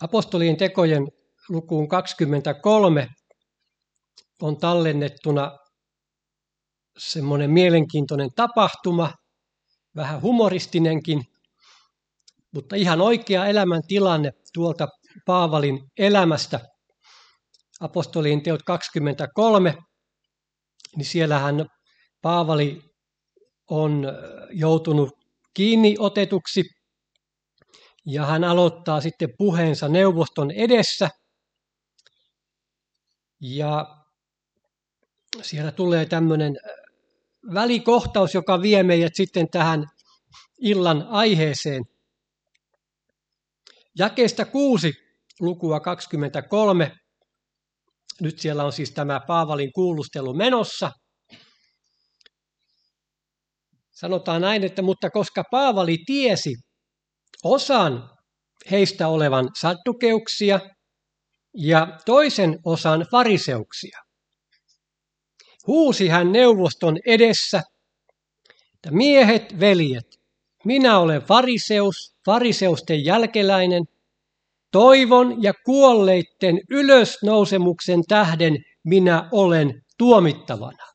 Apostolien tekojen lukuun 23 on tallennettuna semmoinen mielenkiintoinen tapahtuma, vähän humoristinenkin, mutta ihan oikea elämäntilanne tuolta Paavalin elämästä. Apostolien teot 23, niin siellähän Paavali on joutunut kiinni otetuksi ja hän aloittaa sitten puheensa neuvoston edessä. Ja siellä tulee tämmöinen välikohtaus, joka vie meidät sitten tähän illan aiheeseen. Jakeesta 6 lukua 23. Nyt siellä on siis tämä Paavalin kuulustelu menossa. Sanotaan näin, että mutta koska Paavali tiesi osan heistä olevan saddukeuksia ja toisen osan fariseuksia, huusi hän neuvoston edessä, että miehet, veljet, minä olen fariseus, fariseusten jälkeläinen, toivon ja kuolleitten ylösnousemuksen tähden minä olen tuomittavana.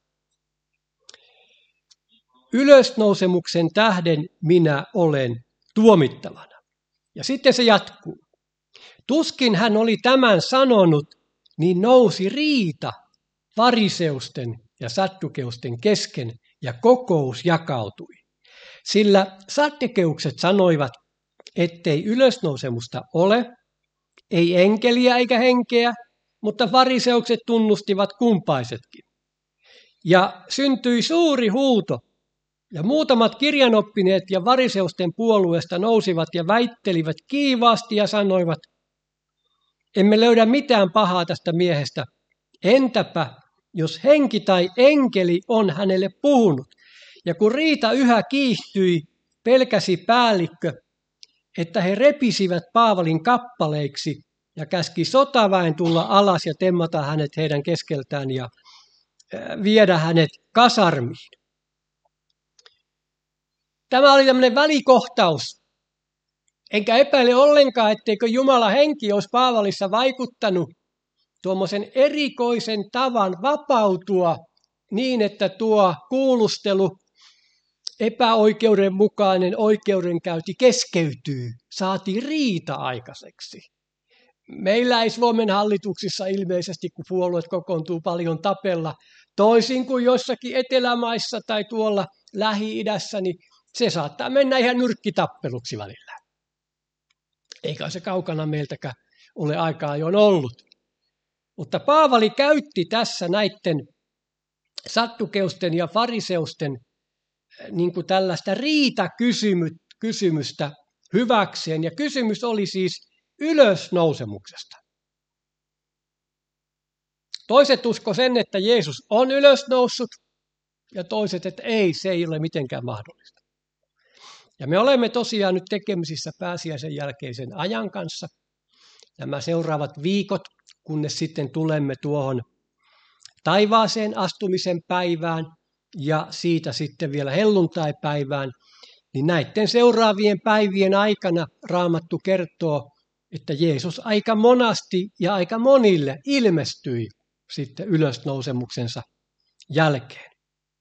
Ylösnousemuksen tähden minä olen tuomittavana. Ja sitten se jatkuu. Tuskin hän oli tämän sanonut, niin nousi riita fariseusten ja saddukeusten kesken ja kokous jakautui. Sillä saddukeukset sanoivat, ettei ylösnousemusta ole, ei enkeliä eikä henkeä, mutta fariseukset tunnustivat kumpaisetkin. Ja syntyi suuri huuto, ja muutamat kirjanoppineet ja fariseusten puolueesta nousivat ja väittelivät kiivaasti ja sanoivat, emme löydä mitään pahaa tästä miehestä, entäpä jos henki tai enkeli on hänelle puhunut. Ja kun riita yhä kiihtyi, pelkäsi päällikkö, että he repisivät Paavalin kappaleiksi ja käski sotaväen tulla alas ja temmata hänet heidän keskeltään ja viedä hänet kasarmiin. Tämä oli tämmöinen välikohtaus. Enkä epäile ollenkaan, etteikö Jumalan henki olisi Paavalissa vaikuttanut tuommoisen erikoisen tavan vapautua niin, että tuo kuulustelu, epäoikeudenmukainen oikeudenkäynti keskeytyy. Saatiin riita aikaiseksi. Meillä ei Suomen hallituksissa ilmeisesti, kun puolueet kokoontuu paljon tapella, toisin kuin jossakin etelämaissa tai tuolla Lähi-idässä, niin se saattaa mennä ihan nyrkkitappeluksi välillä. Eikä se kaukana meiltäkään ole aikaa jo ollut. Mutta Paavali käytti tässä näiden saddukeusten ja fariseusten niin kuin tällaista riitakysymystä hyväkseen. Ja kysymys oli siis ylösnousemuksesta. Toiset usko sen, että Jeesus on ylösnoussut, ja toiset, että ei, se ei ole mitenkään mahdollista. Ja me olemme tosiaan nyt tekemisissä pääsiäisen jälkeisen ajan kanssa. Nämä seuraavat viikot, kunnes sitten tulemme tuohon taivaaseen astumisen päivään ja siitä sitten vielä helluntaipäivään, niin näiden seuraavien päivien aikana Raamattu kertoo, että Jeesus aika monasti ja aika monille ilmestyi sitten ylösnousemuksensa jälkeen.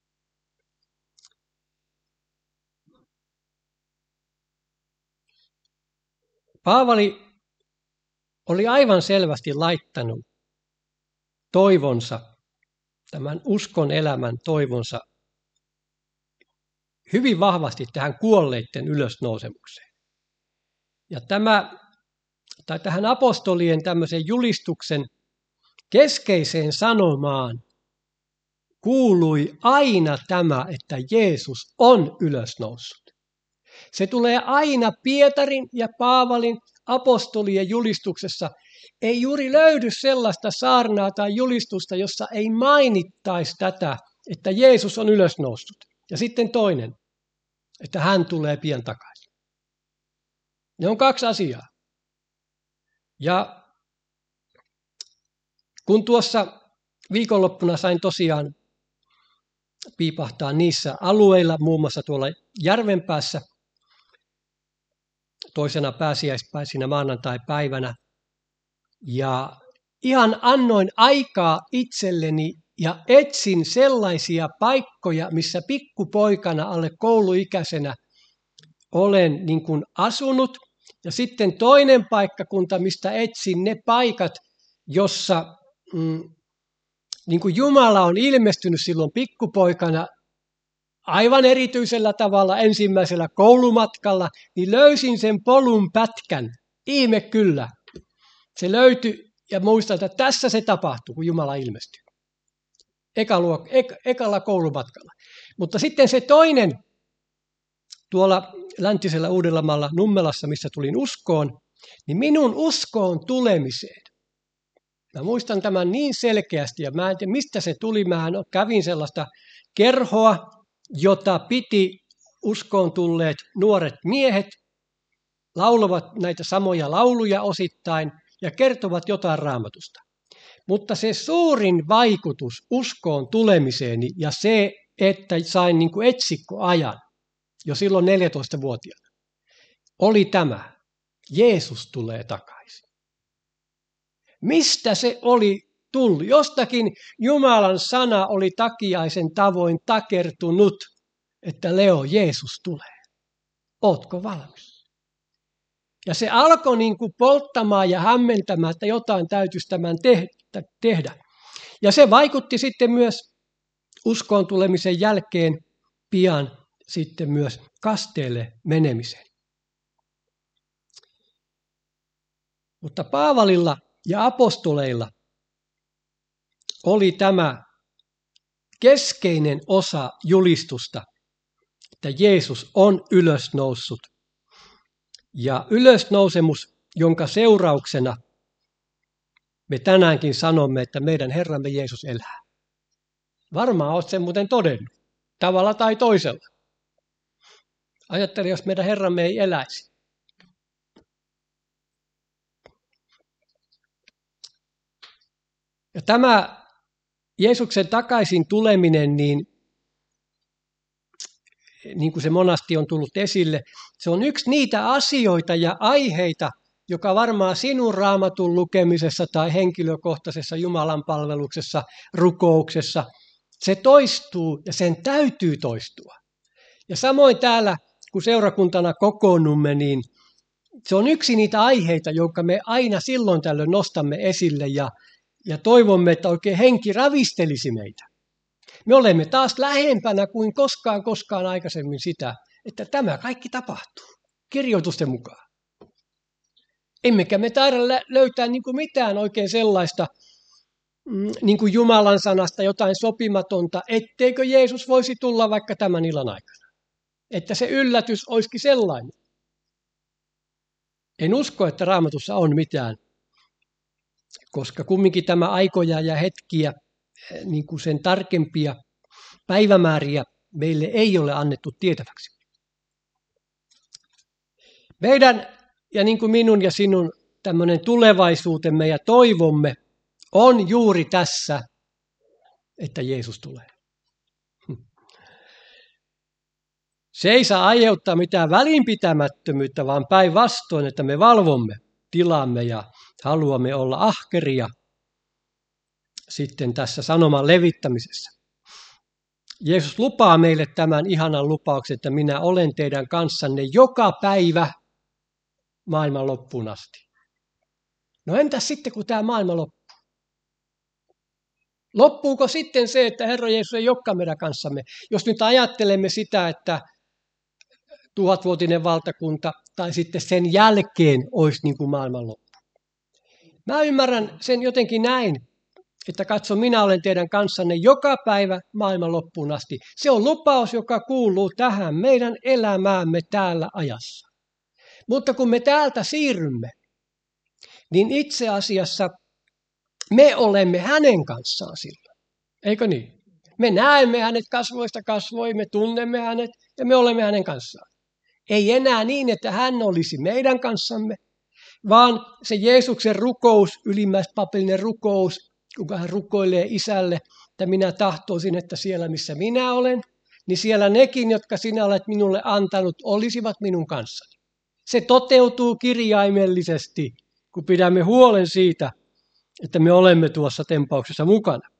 Paavali oli aivan selvästi laittanut toivonsa, tämän uskon elämän toivonsa, hyvin vahvasti tähän kuolleiden ylösnousemukseen. Ja tähän apostolien tämmöisen julistuksen keskeiseen sanomaan kuului aina tämä, että Jeesus on ylösnoussut. Se tulee aina Pietarin ja Paavalin apostolien julistuksessa. Ei juuri löydy sellaista saarnaa tai julistusta, jossa ei mainittaisi tätä, että Jeesus on ylösnoussut. Ja sitten toinen, että hän tulee pian takaisin. Ne on kaksi asiaa. Ja kun tuossa viikonloppuna sain tosiaan piipahtaa niissä alueilla, muun muassa tuolla Järvenpäässä, toisena pääsiäispäivinä maanantai-päivänä, Ja ihan annoin aikaa itselleni ja etsin sellaisia paikkoja, missä pikkupoikana alle kouluikäisenä olen niin kuin asunut. Ja sitten toinen paikkakunta, mistä etsin ne paikat, jossa niin kuin Jumala on ilmestynyt silloin pikkupoikana aivan erityisellä tavalla ensimmäisellä koulumatkalla, niin löysin sen polun pätkän. Ihme kyllä. Se löytyi ja muistan, että tässä se tapahtui, kun Jumala ilmestyi. Ekalla koulumatkalla. Mutta sitten se toinen tuolla läntisellä Uudellamaalla Nummelassa, missä tulin uskoon, niin minun uskoon tulemiseen. Mä muistan tämän niin selkeästi ja mä en tiedä mistä se tuli. Mä kävin sellaista kerhoa, jota piti uskoon tulleet nuoret miehet, laulavat näitä samoja lauluja osittain ja kertovat jotain Raamatusta. Mutta se suurin vaikutus uskoon tulemiseeni ja se, että sain niin kuin etsikkoajan jo silloin 14-vuotiaana, oli tämä: Jeesus tulee takaisin. Mistä se oli tullut? Jostakin Jumalan sana oli takiaisen tavoin takertunut, että Leo, Jeesus tulee. Ootko valmis? Ja se alkoi niin kuin polttamaan ja hämmentämään, että jotain täytyisi tämän tehdä. Ja se vaikutti sitten myös uskoon tulemisen jälkeen pian sitten myös kasteelle menemiseen. Mutta Paavalilla ja apostoleilla oli tämä keskeinen osa julistusta, että Jeesus on ylösnoussut. Ja ylösnousemus, jonka seurauksena me tänäänkin sanomme, että meidän Herramme Jeesus elää. Varmaan olet sen muuten todennut, tavalla tai toisella. Ajattele, jos meidän Herramme ei eläisi. Ja tämä Jeesuksen takaisin tuleminen, niin kuin se monasti on tullut esille, se on yksi niitä asioita ja aiheita, joka varmaan sinun Raamatun lukemisessa tai henkilökohtaisessa Jumalan palveluksessa, rukouksessa, se toistuu ja sen täytyy toistua. Ja samoin täällä, kun seurakuntana kokoonnumme, niin se on yksi niitä aiheita, jonka me aina silloin tällöin nostamme esille ja toivomme, että oikein henki ravistelisi meitä. Me olemme taas lähempänä kuin koskaan aikaisemmin sitä, että tämä kaikki tapahtuu kirjoitusten mukaan. Emmekä me taida löytää niin kuin mitään oikein sellaista niin kuin Jumalan sanasta jotain sopimatonta, etteikö Jeesus voisi tulla vaikka tämän illan aikana. Että se yllätys olisikin sellainen. En usko, että Raamatussa on mitään, koska kumminkin tämä aikoja ja hetkiä, niin kuin sen tarkempia päivämääriä meille ei ole annettu tietäväksi. Meidän ja niin kuin minun ja sinun tämmöinen tulevaisuutemme ja toivomme on juuri tässä, että Jeesus tulee. Se ei saa aiheuttaa mitään välinpitämättömyyttä, vaan päinvastoin, että me valvomme tilamme ja haluamme olla ahkeria sitten tässä sanoman levittämisessä. Jeesus lupaa meille tämän ihanan lupauksen, että minä olen teidän kanssanne joka päivä maailman loppuun asti. No entäs sitten, kun tämä maailma loppuu? Loppuuko sitten se, että Herra Jeesus ei olekaan meidän kanssamme? Jos nyt ajattelemme sitä, että 1000-vuotinen valtakunta tai sitten sen jälkeen olisi niin kuin maailmanloppu. Mä ymmärrän sen jotenkin näin, että katso, minä olen teidän kanssanne joka päivä maailman loppuun asti. Se on lupaus, joka kuuluu tähän meidän elämäämme täällä ajassa. Mutta kun me täältä siirrymme, niin itse asiassa me olemme hänen kanssaan silloin. Eikö niin? Me näemme hänet kasvoista kasvoihin, me tunnemme hänet ja me olemme hänen kanssaan. Ei enää niin, että hän olisi meidän kanssamme, vaan se Jeesuksen rukous, ylimmäispapillinen rukous, kun hän rukoilee isälle, että minä tahtoisin, että siellä missä minä olen, niin siellä nekin, jotka sinä olet minulle antanut, olisivat minun kanssani. Se toteutuu kirjaimellisesti, kun pidämme huolen siitä, että me olemme tuossa tempauksessa mukana.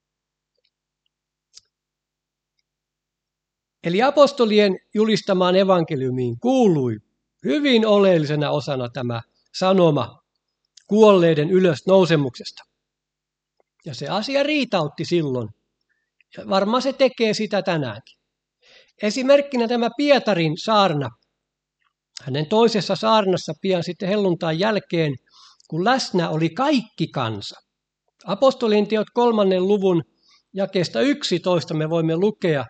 Eli apostolien julistamaan evankeliumiin kuului hyvin oleellisena osana tämä sanoma kuolleiden ylösnousemuksesta. Ja se asia riitautti silloin. Ja varmaan se tekee sitä tänäänkin. Esimerkkinä tämä Pietarin saarna. Hänen toisessa saarnassa pian sitten helluntain jälkeen, kun läsnä oli kaikki kansa. Apostolien teot 3. luvun jakeesta 11 me voimme lukea.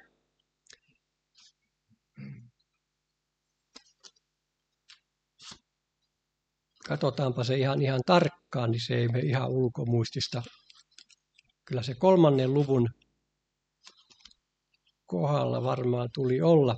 Katsotaanpa se ihan tarkkaan, niin se ei mene ihan ulkomuistista. Kyllä se 3. luvun kohdalla varmaan tuli olla.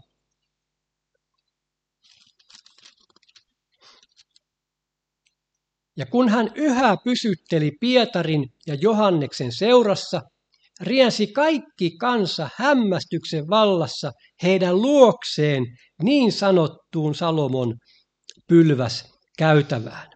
Ja kun hän yhä pysytteli Pietarin ja Johanneksen seurassa, riensi kaikki kansa hämmästyksen vallassa heidän luokseen niin sanottuun Salomon pylväskäytävään.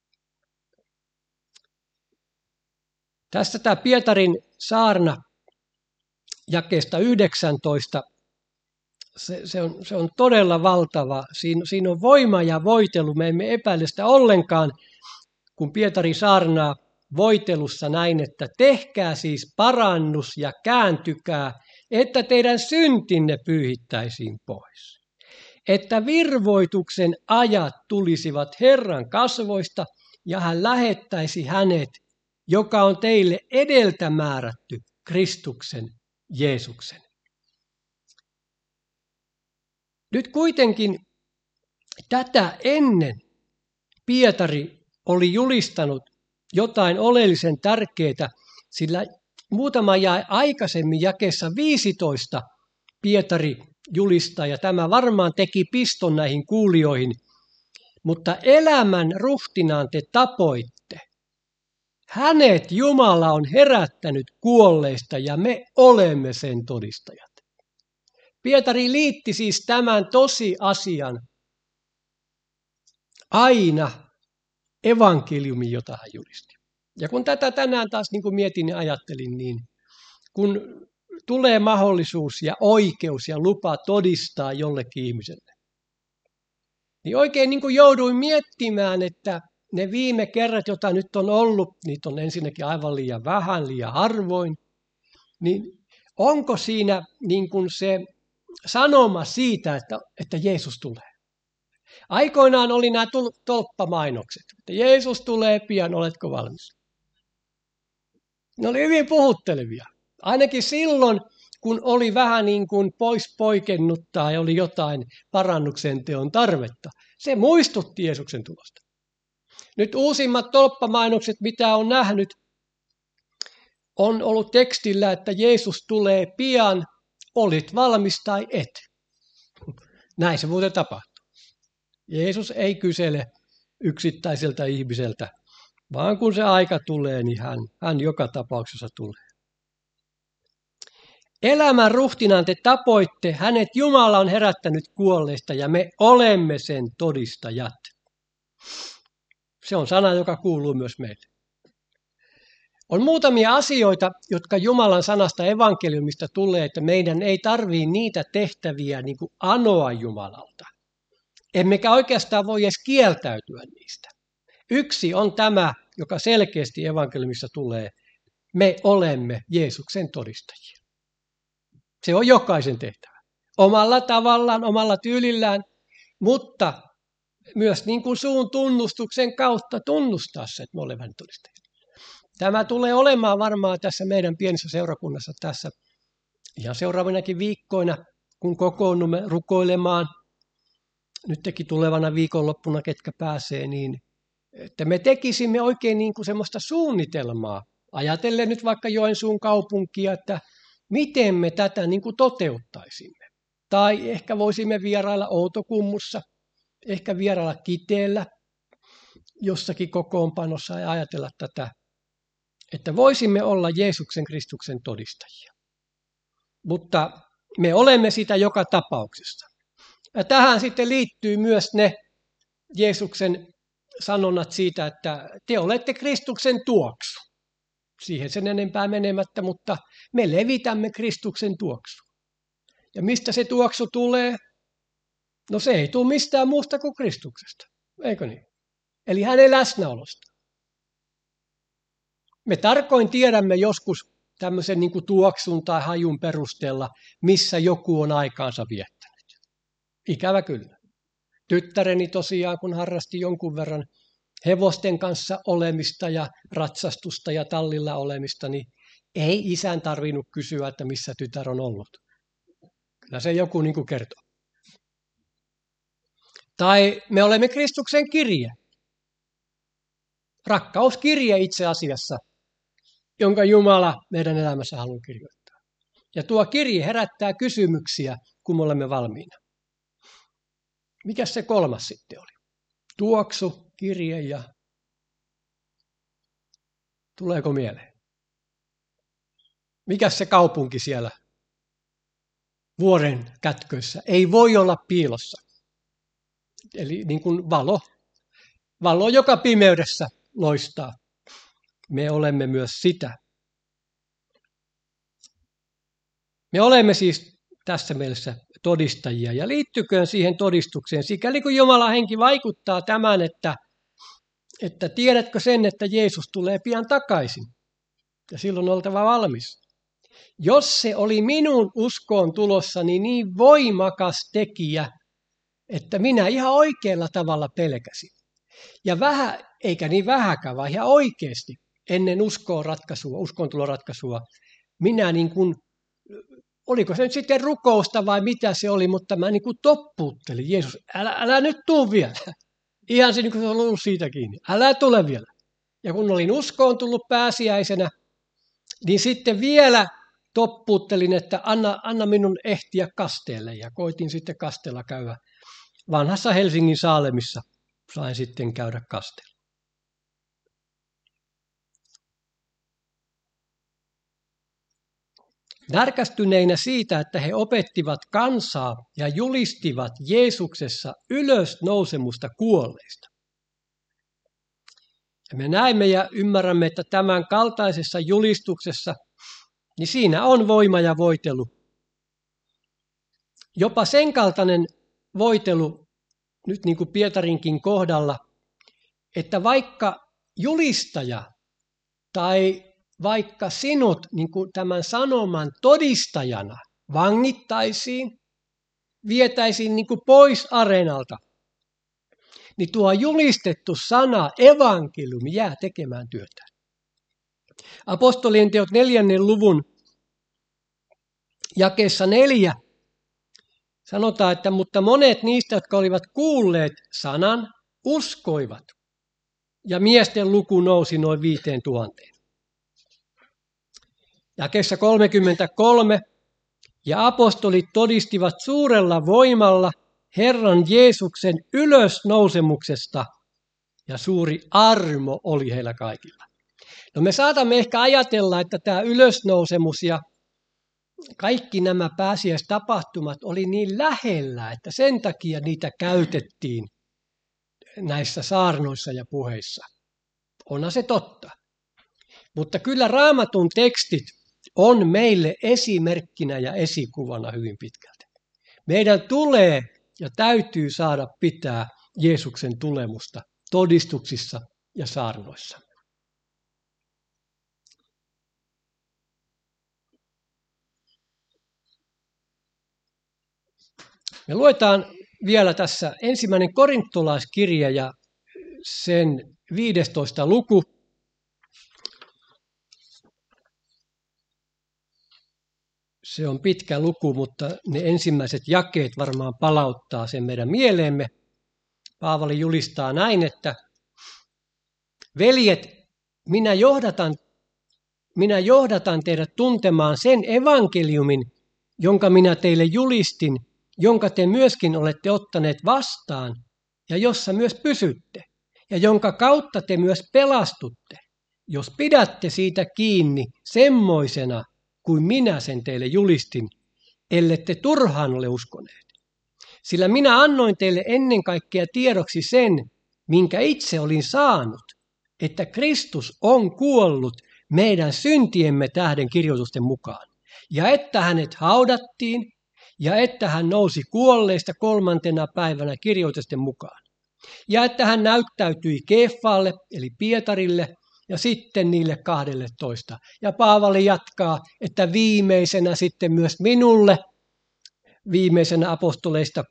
Tästä tämä Pietarin saarna jakeesta 19, se on todella valtava. Siinä on voima ja voitelu. Me emme epäile sitä ollenkaan, kun Pietari saarnaa voitelussa näin, että tehkää siis parannus ja kääntykää, että teidän syntinne pyyhittäisiin pois. Että virvoituksen ajat tulisivat Herran kasvoista ja hän lähettäisi hänet, joka on teille edeltä määrätty Kristuksen Jeesuksen. Nyt kuitenkin tätä ennen Pietari oli julistanut jotain oleellisen tärkeää, sillä muutama jae aikaisemmin jakeessa 15 Pietari julistaa, ja tämä varmaan teki piston näihin kuulijoihin, mutta elämän ruhtinaan te tapoitte. Hänet Jumala on herättänyt kuolleista ja me olemme sen todistajat. Pietari liitti siis tämän tosiasian aina evankeliumiin, jota hän julisti. Ja kun tätä tänään taas niin kuin mietin ja ajattelin, niin kun tulee mahdollisuus ja oikeus ja lupa todistaa jollekin ihmiselle, niin oikein niin kuin jouduin miettimään, että ne viime kerrat, joita nyt on ollut, niitä on ensinnäkin aivan liian vähän, liian harvoin, niin onko siinä niin kuin se sanoma siitä, että Jeesus tulee? Aikoinaan oli nämä tolppamainokset, että Jeesus tulee pian, oletko valmis? Ne oli hyvin puhuttelevia. Ainakin silloin, kun oli vähän niin kuin pois poikennut tai oli jotain parannuksen teon tarvetta. Se muistutti Jeesuksen tulosta. Nyt uusimmat tolppamainokset, mitä on nähnyt, on ollut tekstillä, että Jeesus tulee pian, olit valmis tai et. Näin se muuten tapahtuu. Jeesus ei kysele yksittäiseltä ihmiseltä, vaan kun se aika tulee, niin hän joka tapauksessa tulee. Elämän ruhtinaan te tapoitte, hänet Jumala on herättänyt kuolleista ja me olemme sen todistajat. Se on sana, joka kuuluu myös meille. On muutamia asioita, jotka Jumalan sanasta evankeliumista tulee, että meidän ei tarvitse niitä tehtäviä niin kuin anoa Jumalalta. Emmekä oikeastaan voi edes kieltäytyä niistä. Yksi on tämä, joka selkeästi evankeliumissa tulee. Me olemme Jeesuksen todistajia. Se on jokaisen tehtävä. Omalla tavallaan, omalla tyylillään, mutta myös niin kuin suun tunnustuksen kautta tunnustaa se, että me olemme hänen todistajia. Tämä tulee olemaan varmaan tässä meidän pienessä seurakunnassa tässä ihan seuraavinakin viikkoina, kun kokoonnumme rukoilemaan. Nyt teki tulevana viikonloppuna, ketkä pääsee, niin että me tekisimme oikein niin kuin semmoista suunnitelmaa. Ajatellen nyt vaikka Joensuun kaupunkia, että miten me tätä niin kuin toteuttaisimme. Tai ehkä voisimme vierailla Outokummussa, ehkä vierailla Kiteellä jossakin kokoonpanossa ja ajatella tätä, että voisimme olla Jeesuksen Kristuksen todistajia. Mutta me olemme sitä joka tapauksessa. Ja tähän sitten liittyy myös ne Jeesuksen sanonnat siitä, että te olette Kristuksen tuoksu. Siihen sen enempää menemättä, mutta me levitämme Kristuksen tuoksua. Ja mistä se tuoksu tulee? No se ei tule mistään muusta kuin Kristuksesta, eikö niin? Eli hänen läsnäolosta. Me tarkoin tiedämme joskus tämmöisen niin kuin tuoksun tai hajun perusteella, missä joku on aikaansa viettänyt. Ikävä kyllä. Tyttäreni tosiaan, kun harrasti jonkun verran hevosten kanssa olemista ja ratsastusta ja tallilla olemista, niin ei isän tarvinnut kysyä, että missä tytär on ollut. Kyllä se joku niin kuin kertoo. Tai me olemme Kristuksen kirje. Rakkauskirje itse asiassa, jonka Jumala meidän elämässä haluaa kirjoittaa. Ja tuo kirje herättää kysymyksiä, kun me olemme valmiina. Mikäs se kolmas sitten oli? Tuoksu, kirje ja... Tuleeko mieleen? Mikäs se kaupunki siellä vuoren kätköissä? Ei voi olla piilossa. Eli niin kuin valo. Valo, joka pimeydessä loistaa. Me olemme myös sitä. Me olemme siis tässä mielessä todistajia. Ja liittyköön siihen todistukseen, sikäli kun Jumalan henki vaikuttaa tämän, että tiedätkö sen, että Jeesus tulee pian takaisin. Ja silloin on oltava valmis. Jos se oli minun uskoon tulossani niin voimakas tekijä, että minä ihan oikealla tavalla pelkäsin. Ja vähän, eikä niin vähäkään, vaan ihan oikeasti ennen uskontuloratkaisua, minä niin kuin, oliko se nyt sitten rukousta vai mitä se oli, mutta mä niin kuin toppuuttelin, Jeesus, älä nyt tuu vielä. Ihan se niin kuin se on ollut siitä kiinni, älä tule vielä. Ja kun olin uskoon tullut pääsiäisenä, niin sitten vielä toppuuttelin, että anna minun ehtiä kasteelle. Ja koitin sitten kasteella käydä. Vanhassa Helsingin Saalemissa sain sitten käydä kasteella. Närkästyneinä siitä, että he opettivat kansaa ja julistivat Jeesuksessa ylösnousemusta kuolleista. Ja me näemme ja ymmärrämme, että tämän kaltaisessa julistuksessa, niin siinä on voima ja voitelu. Jopa sen kaltainen voitelu, nyt niin kuin Pietarinkin kohdalla, että vaikka julistaja tai vaikka sinut niin kuin tämän sanoman todistajana vangittaisiin, vietäisiin niin kuin pois areenalta, niin tuo julistettu sana, evankeliumi, jää tekemään työtä. Apostolien teot 4. luvun jakeessa 4 sanotaan, että mutta monet niistä, jotka olivat kuulleet sanan, uskoivat. Ja miesten luku nousi noin 5000. Jakeessa 33. Ja apostolit todistivat suurella voimalla Herran Jeesuksen ylösnousemuksesta, ja suuri armo oli heillä kaikilla. No me saatamme ehkä ajatella, että tämä ylösnousemus ja kaikki nämä pääsiäistapahtumat oli niin lähellä, että sen takia niitä käytettiin näissä saarnoissa ja puheissa. Onhan se totta. Mutta kyllä Raamatun tekstit on meille esimerkkinä ja esikuvana hyvin pitkälti. Meidän tulee ja täytyy saada pitää Jeesuksen tulemusta todistuksissa ja saarnoissa. Me luetaan vielä tässä 1. korintolaiskirja ja sen 15. luku. Se on pitkä luku, mutta ne ensimmäiset jakeet varmaan palauttaa sen meidän mieleemme. Paavali julistaa näin, että veljet, minä johdatan teidät tuntemaan sen evankeliumin, jonka minä teille julistin, jonka te myöskin olette ottaneet vastaan ja jossa myös pysytte ja jonka kautta te myös pelastutte, jos pidätte siitä kiinni semmoisena kuin minä sen teille julistin, ellette turhaan ole uskoneet. Sillä minä annoin teille ennen kaikkea tiedoksi sen, minkä itse olin saanut, että Kristus on kuollut meidän syntiemme tähden kirjoitusten mukaan, ja että hänet haudattiin, ja että hän nousi kuolleista 3. päivänä kirjoitusten mukaan, ja että hän näyttäytyi Keefalle, eli Pietarille, ja sitten niille 12. Ja Paavali jatkaa, että viimeisenä sitten myös minulle, viimeisenä apostoleista,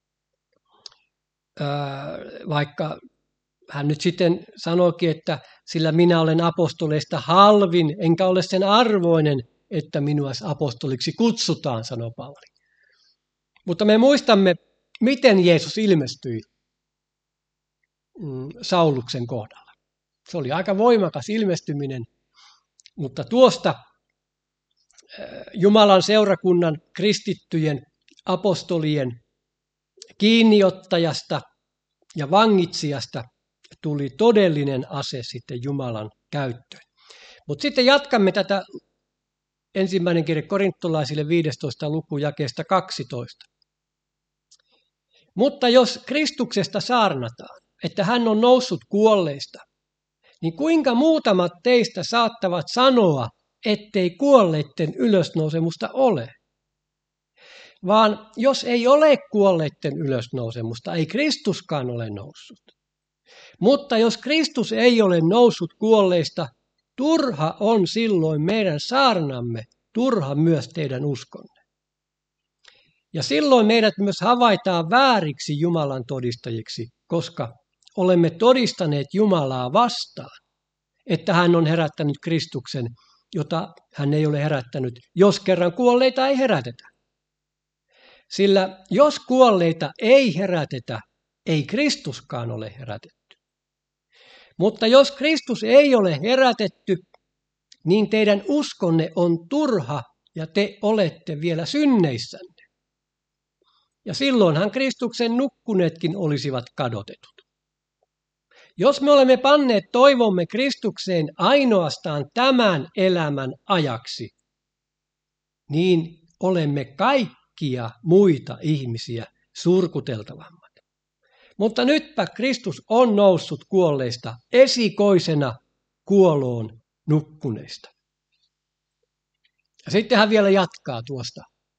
vaikka hän nyt sitten sanoikin, että sillä minä olen apostoleista halvin, enkä ole sen arvoinen, että minua apostoliksi kutsutaan, sanoo Paavali. Mutta me muistamme, miten Jeesus ilmestyi Sauluksen kohdalla. Se oli aika voimakas ilmestyminen, mutta tuosta Jumalan seurakunnan kristittyjen apostolien kiinniottajasta ja vangitsijasta tuli todellinen ase sitten Jumalan käyttöön. Mutta sitten jatkamme tätä ensimmäinen kirje korintolaisille 15. luku jakeesta 12. Mutta jos Kristuksesta saarnataan, että hän on noussut kuolleista, niin kuinka muutamat teistä saattavat sanoa, ettei kuolleiden ylösnousemusta ole? Vaan jos ei ole kuolleiden ylösnousemusta, ei Kristuskaan ole noussut. Mutta jos Kristus ei ole noussut kuolleista, turha on silloin meidän saarnamme, turha myös teidän uskonne. Ja silloin meidät myös havaitaan vääriksi Jumalan todistajiksi, koska olemme todistaneet Jumalaa vastaan, että hän on herättänyt Kristuksen, jota hän ei ole herättänyt, jos kerran kuolleita ei herätetä. Sillä jos kuolleita ei herätetä, ei Kristuskaan ole herätetty. Mutta jos Kristus ei ole herätetty, niin teidän uskonne on turha ja te olette vielä synneissänne. Ja silloinhan Kristuksen nukkuneetkin olisivat kadotetut. Jos me olemme panneet toivomme Kristukseen ainoastaan tämän elämän ajaksi, niin olemme kaikkia muita ihmisiä surkuteltavammat. Mutta nytpä Kristus on noussut kuolleista esikoisena kuoloon nukkuneista. Ja sitten hän vielä jatkaa tuosta,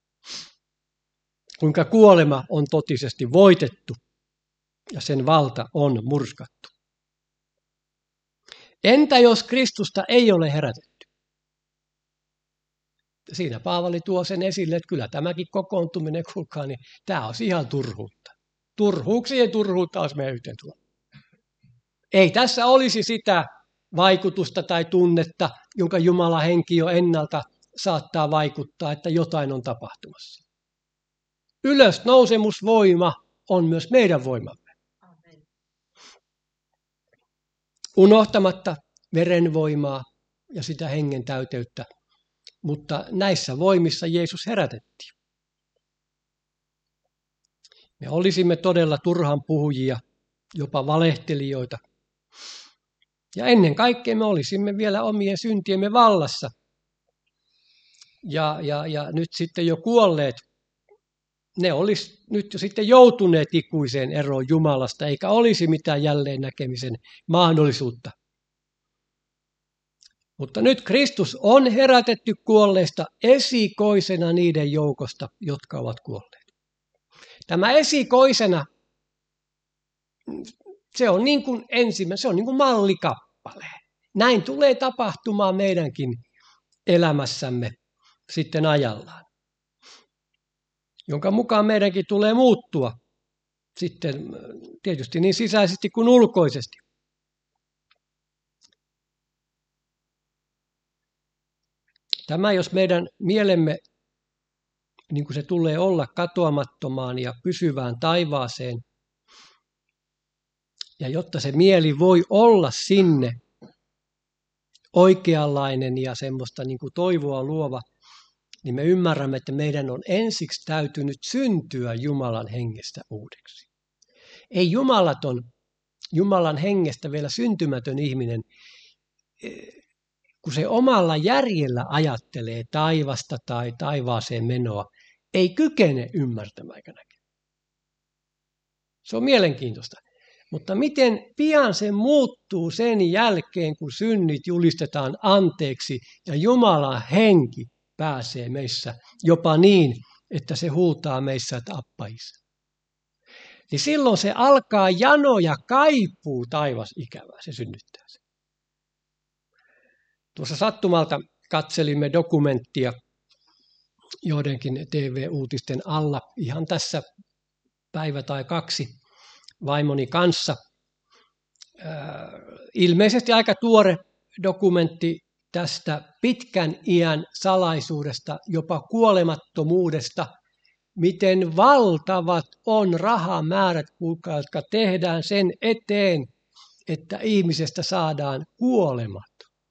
kuinka kuolema on totisesti voitettu ja sen valta on murskattu. Entä jos Kristusta ei ole herätetty? Siinä Paavali tuo sen esille, että kyllä tämäkin kokoontuminen, kuulkaa, niin tämä on ihan turhuutta. Turhuuksien turhuutta olisi meidän yhteen tuolla. Ei tässä olisi sitä vaikutusta tai tunnetta, jonka Jumalan henki jo ennalta saattaa vaikuttaa, että jotain on tapahtumassa. Ylösnousemusvoima on myös meidän voimamme. Unohtamatta verenvoimaa ja sitä hengen täyteyttä, mutta näissä voimissa Jeesus herätettiin. Me olisimme todella turhan puhujia, jopa valehtelijoita. Ja ennen kaikkea me olisimme vielä omien syntiemme vallassa. Ja nyt sitten jo kuolleet, ne olisi nyt jo sitten joutuneet ikuiseen eroon Jumalasta, eikä olisi mitään jälleen näkemisen mahdollisuutta. Mutta nyt Kristus on herätetty kuolleista esikoisena niiden joukosta, jotka ovat kuolleet. Tämä esikoisena, se on niin kuin ensimmäinen, se on niin kuin mallikappale. Näin tulee tapahtumaan meidänkin elämässämme sitten ajallaan, jonka mukaan meidänkin tulee muuttua sitten tietysti niin sisäisesti kuin ulkoisesti. Tämä, jos meidän mielemme, niin kuin se tulee olla, katoamattomaan ja pysyvään taivaaseen, ja jotta se mieli voi olla sinne oikeanlainen ja semmoista niin kuin toivoa luova, niin me ymmärrämme, että meidän on ensiksi täytynyt syntyä Jumalan hengestä uudeksi. Ei jumalaton, Jumalan hengestä vielä syntymätön ihminen, kun se omalla järjellä ajattelee taivasta tai taivaaseen menoa, ei kykene ymmärtämään eikä näkemään. Se on mielenkiintoista. Mutta miten pian se muuttuu sen jälkeen, kun synnit julistetaan anteeksi ja Jumalan henki pääsee meissä jopa niin, että se huutaa meissä, että Appa Isä. Niin silloin se alkaa jano ja kaipuu taivas ikävää, se synnyttää sen. Tuossa sattumalta katselimme dokumenttia joidenkin TV-uutisten alla ihan tässä päivä tai kaksi vaimoni kanssa. Ilmeisesti aika tuore dokumentti tästä pitkän iän salaisuudesta, jopa kuolemattomuudesta, miten valtavat on rahamäärät, jotka tehdään sen eteen, että ihmisestä saadaan kuolematon.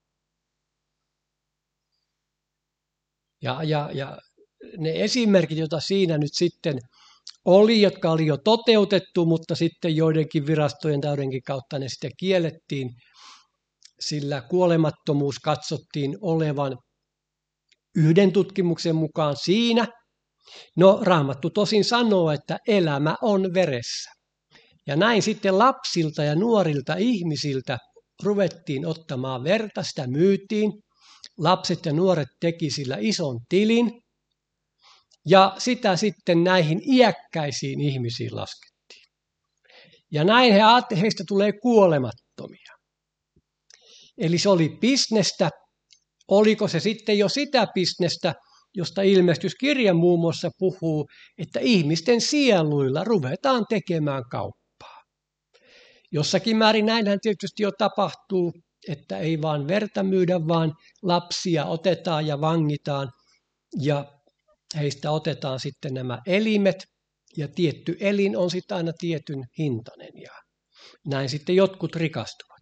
Ja ne esimerkit, joita siinä nyt sitten oli, jotka oli jo toteutettu, mutta sitten joidenkin virastojen täydenkin kautta ne sitten kiellettiin, sillä kuolemattomuus katsottiin olevan yhden tutkimuksen mukaan siinä. No, Raamattu tosin sanoo, että elämä on veressä. Ja näin sitten lapsilta ja nuorilta ihmisiltä ruvettiin ottamaan verta, sitä myytiin. Lapset ja nuoret teki sillä ison tilin. Ja sitä sitten näihin iäkkäisiin ihmisiin laskettiin. Ja näin heistä tulee kuolemattomia. Eli se oli bisnestä. Oliko se sitten jo sitä bisnestä, josta ilmestyskirja muun muassa puhuu, että ihmisten sieluilla ruvetaan tekemään kauppaa. Jossakin määrin näinhän tietysti jo tapahtuu, että ei vaan verta myydä, vaan lapsia otetaan ja vangitaan ja heistä otetaan sitten nämä elimet ja tietty elin on sitten aina tietyn hintainen ja näin sitten jotkut rikastuvat.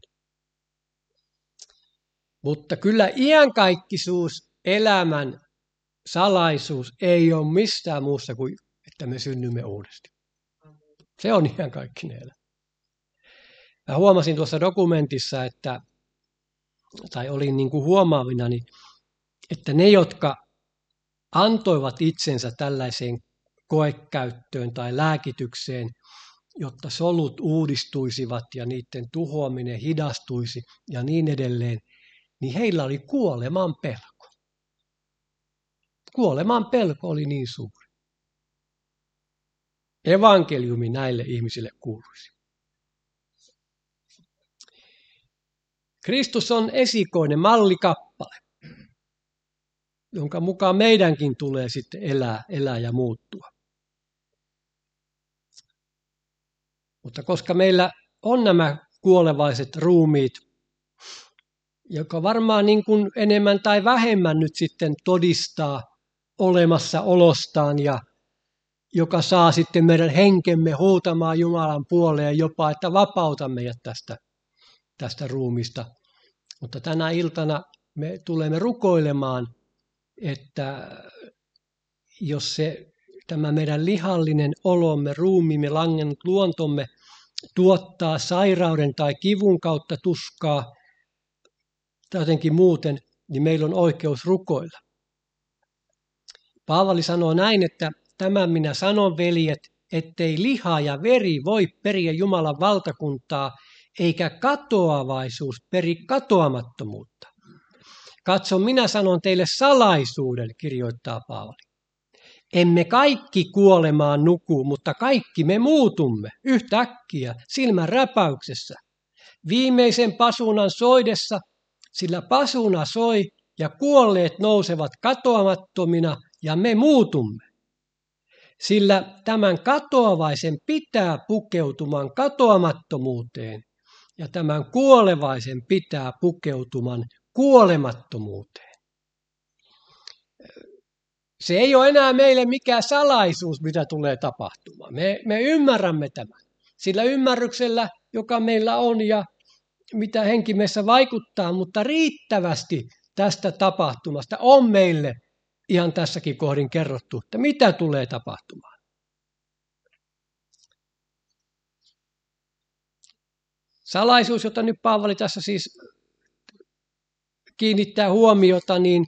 Mutta kyllä iankaikkisuus, elämän salaisuus ei ole mistään muussa kuin, että me synnymme uudesti. Se on iankaikkinen elämä. Mä huomasin tuossa dokumentissa, tai olin niin kuin huomaavinani, että ne, jotka antoivat itsensä tällaiseen koekäyttöön tai lääkitykseen, jotta solut uudistuisivat ja niiden tuhoaminen hidastuisi ja niin edelleen, niin heillä oli kuoleman pelko. Kuoleman pelko oli niin suuri. Evankeliumi näille ihmisille kuuluisi. Kristus on esikoinen mallikappale, jonka mukaan meidänkin tulee sitten elää ja muuttua. Mutta koska meillä on nämä kuolevaiset ruumiit, joka varmaan niin kuin enemmän tai vähemmän nyt sitten todistaa olemassaolostaan ja joka saa sitten meidän henkemme huutamaan Jumalan puoleen jopa, että vapauta meidät tästä ruumista. Mutta tänä iltana me tulemme rukoilemaan, että jos tämä meidän lihallinen olomme, ruumiimme, langennut luontomme tuottaa sairauden tai kivun kautta tuskaa tai jotenkin muuten, niin meillä on oikeus rukoilla. Paavali sanoo näin, että tämän minä sanon, veljet, ettei liha ja veri voi periä Jumalan valtakuntaa, eikä katoavaisuus peri katoamattomuutta. Katso, minä sanon teille salaisuuden, kirjoittaa Paavali. Emme kaikki kuolemaan nuku, mutta kaikki me muutumme yhtäkkiä silmän räpäyksessä. Viimeisen pasunan soidessa, sillä pasuna soi ja kuolleet nousevat katoamattomina ja me muutumme. Sillä tämän katoavaisen pitää pukeutumaan katoamattomuuteen ja tämän kuolevaisen pitää pukeutumaan kuolemattomuuteen. Se ei ole enää meille mikään salaisuus, mitä tulee tapahtumaan. Me ymmärrämme tämän. Sillä ymmärryksellä, joka meillä on ja mitä henki meissä vaikuttaa, mutta riittävästi tästä tapahtumasta on meille ihan tässäkin kohdin kerrottu, että mitä tulee tapahtumaan. Salaisuus, jota nyt Paavali tässä siis kiinnittää huomiota, niin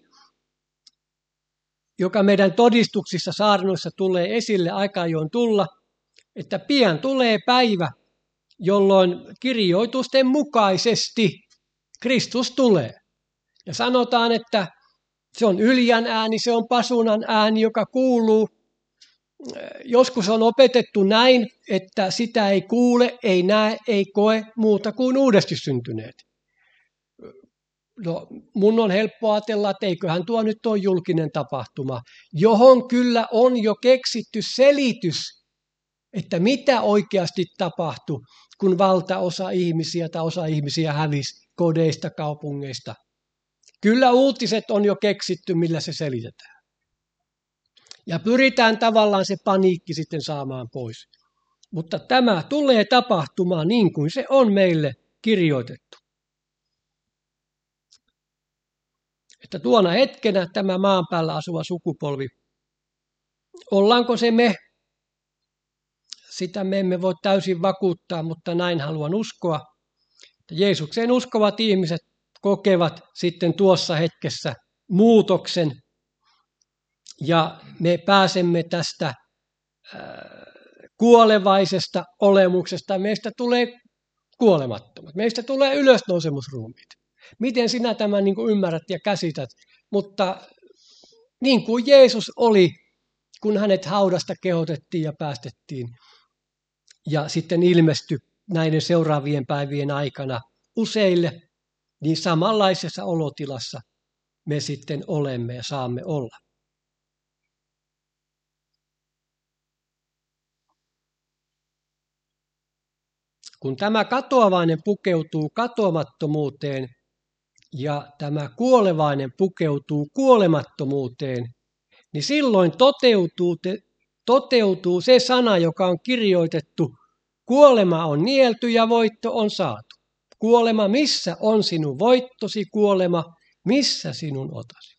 joka meidän todistuksissa saarnoissa tulee esille aika ajoin tulla, että pian tulee päivä, jolloin kirjoitusten mukaisesti Kristus tulee. Ja sanotaan, että se on yljän ääni, se on pasunan ääni, joka kuuluu. Joskus on opetettu näin, että sitä ei kuule, ei näe, ei koe muuta kuin uudesti syntyneet. No, mun on helppo ajatella, että eiköhän tuo nyt ole julkinen tapahtuma, johon kyllä on jo keksitty selitys, että mitä oikeasti tapahtui, kun valtaosa ihmisiä tai osa ihmisiä hävisi kodeista, kaupungeista. Kyllä uutiset on jo keksitty, millä se selitetään. Ja pyritään tavallaan se paniikki sitten saamaan pois. Mutta tämä tulee tapahtumaan niin kuin se on meille kirjoitettu. Että tuona hetkenä tämä maan päällä asuva sukupolvi, ollaanko se me? Sitä me emme voi täysin vakuuttaa, mutta näin haluan uskoa. Että Jeesukseen uskovat ihmiset kokevat sitten tuossa hetkessä muutoksen ja me pääsemme tästä kuolevaisesta olemuksesta. Meistä tulee kuolemattomat, meistä tulee ylösnousemusruumiit. Miten sinä tämän niin kuin ymmärrät ja käsität? Mutta niin kuin Jeesus oli, kun hänet haudasta kehotettiin ja päästettiin ja sitten ilmestyi näiden seuraavien päivien aikana useille, niin samanlaisessa olotilassa me sitten olemme ja saamme olla. Kun tämä katoavainen pukeutuu katoamattomuuteen ja tämä kuolevainen pukeutuu kuolemattomuuteen, niin silloin toteutuu se sana, joka on kirjoitettu: kuolema on nielty ja voitto on saatu. Kuolema, missä on sinun voittosi? Kuolema, missä sinun otasi?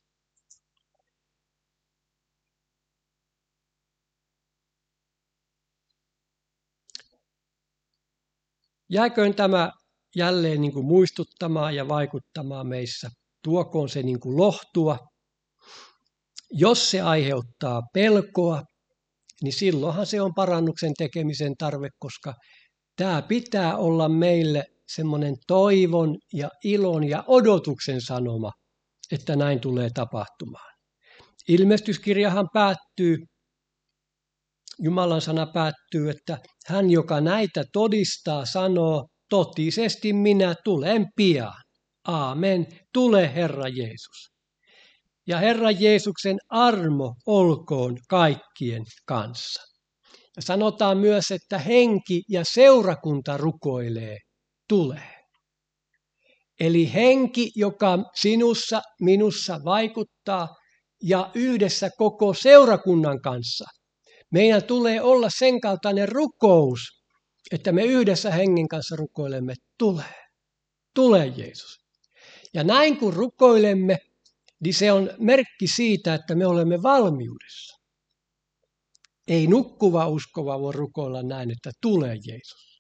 Jääköön tämä jälleen niin kuin muistuttamaan ja vaikuttamaan meissä. Tuokoon se niin kuin lohtua. Jos se aiheuttaa pelkoa, niin silloinhan se on parannuksen tekemisen tarve, koska tämä pitää olla meille semmoinen toivon ja ilon ja odotuksen sanoma, että näin tulee tapahtumaan. Ilmestyskirjahan päättyy, Jumalan sana päättyy, että hän, joka näitä todistaa, sanoo: totisesti minä tulen pian. Aamen, tule Herra Jeesus. Ja Herra Jeesuksen armo olkoon kaikkien kanssa. Ja sanotaan myös, että henki ja seurakunta rukoilee: tulee. Eli henki, joka sinussa, minussa vaikuttaa, ja yhdessä koko seurakunnan kanssa. Meidän tulee olla sen kaltainen rukous, että me yhdessä hengen kanssa rukoilemme: tule Jeesus. Ja näin kun rukoilemme, niin se on merkki siitä, että me olemme valmiudessa. Ei nukkuva uskova voi rukoilla näin, että tule Jeesus.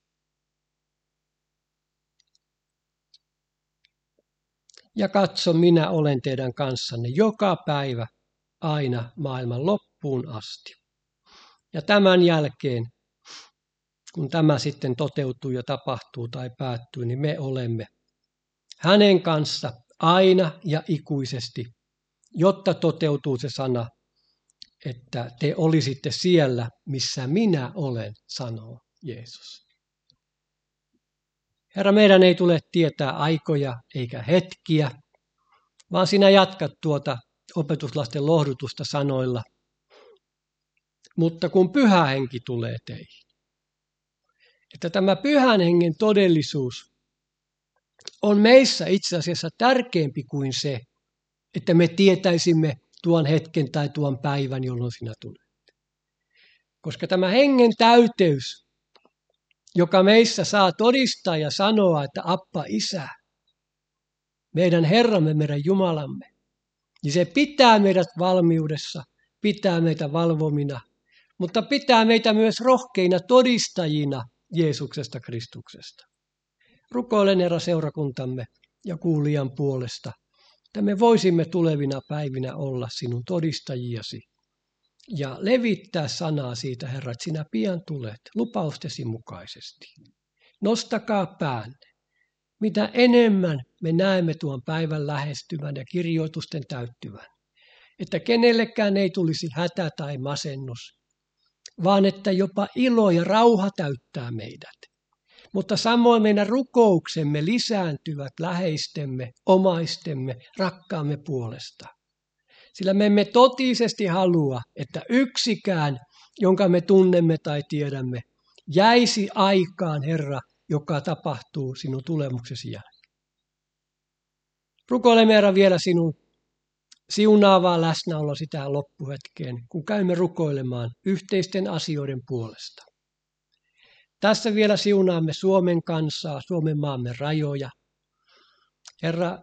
Ja katso, minä olen teidän kanssanne joka päivä aina maailman loppuun asti. Ja tämän jälkeen, kun tämä sitten toteutuu ja tapahtuu tai päättyy, niin me olemme hänen kanssa aina ja ikuisesti, jotta toteutuu se sana, että te olisitte siellä, missä minä olen, sanoo Jeesus. Herra, meidän ei tule tietää aikoja eikä hetkiä, vaan sinä jatkat tuota opetuslasten lohdutusta sanoilla: mutta kun Pyhä Henki tulee teihin. Että tämä Pyhän Hengen todellisuus on meissä itse asiassa tärkeämpi kuin se, että me tietäisimme tuon hetken tai tuon päivän, jolloin sinä tulet. Koska tämä hengen täyteys, joka meissä saa todistaa ja sanoa, että Appa, Isä, meidän Herramme, meidän Jumalamme, niin se pitää meidät valmiudessa, pitää meitä valvomina, mutta pitää meitä myös rohkeina todistajina Jeesuksesta Kristuksesta. Rukoilen, Herra, seurakuntamme ja kuulijan puolesta, että me voisimme tulevina päivinä olla sinun todistajiasi ja levittää sanaa siitä, Herra, että sinä pian tulet lupaustesi mukaisesti. Nostakaa päänne. Mitä enemmän me näemme tuon päivän lähestyvän ja kirjoitusten täyttyvän, että kenellekään ei tulisi hätä tai masennus, vaan että jopa ilo ja rauha täyttää meidät. Mutta samoin meidän rukouksemme lisääntyvät läheistemme, omaistemme, rakkaamme puolesta. Sillä me emme totisesti halua, että yksikään, jonka me tunnemme tai tiedämme, jäisi aikaan, Herra, joka tapahtuu sinun tulemuksesi jälkeen. Rukoilemme, Herra, vielä sinun siunaavaa läsnäolosi tähän loppuhetkeen, kun käymme rukoilemaan yhteisten asioiden puolesta. Tässä vielä siunaamme Suomen kansaa, Suomen maamme rajoja. Herra,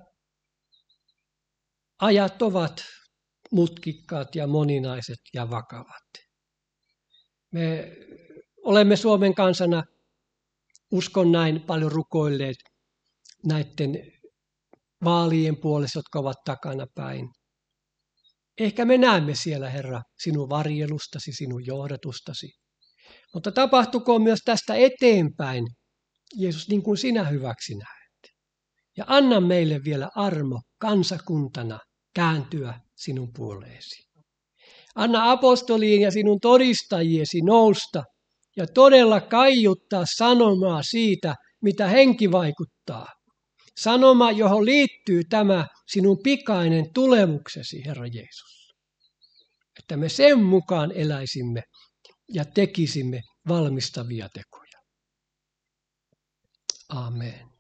ajat ovat mutkikkaat ja moninaiset ja vakavat. Me olemme Suomen kansana, uskon näin, paljon rukoilleet näiden vaalien puolesta, jotka ovat takana päin. Ehkä me näemme siellä, Herra, sinun varjelustasi, sinun johdatustasi. Mutta tapahtukoon myös tästä eteenpäin, Jeesus, niin kuin sinä hyväksi näet. Ja anna meille vielä armo kansakuntana kääntyä sinun puoleesi. Anna apostoliin ja sinun todistajiesi nousta ja todella kaiuttaa sanomaa siitä, mitä henki vaikuttaa. Sanoma, johon liittyy tämä sinun pikainen tulemuksesi, Herra Jeesus. Että me sen mukaan eläisimme ja tekisimme valmistavia tekoja. Amen.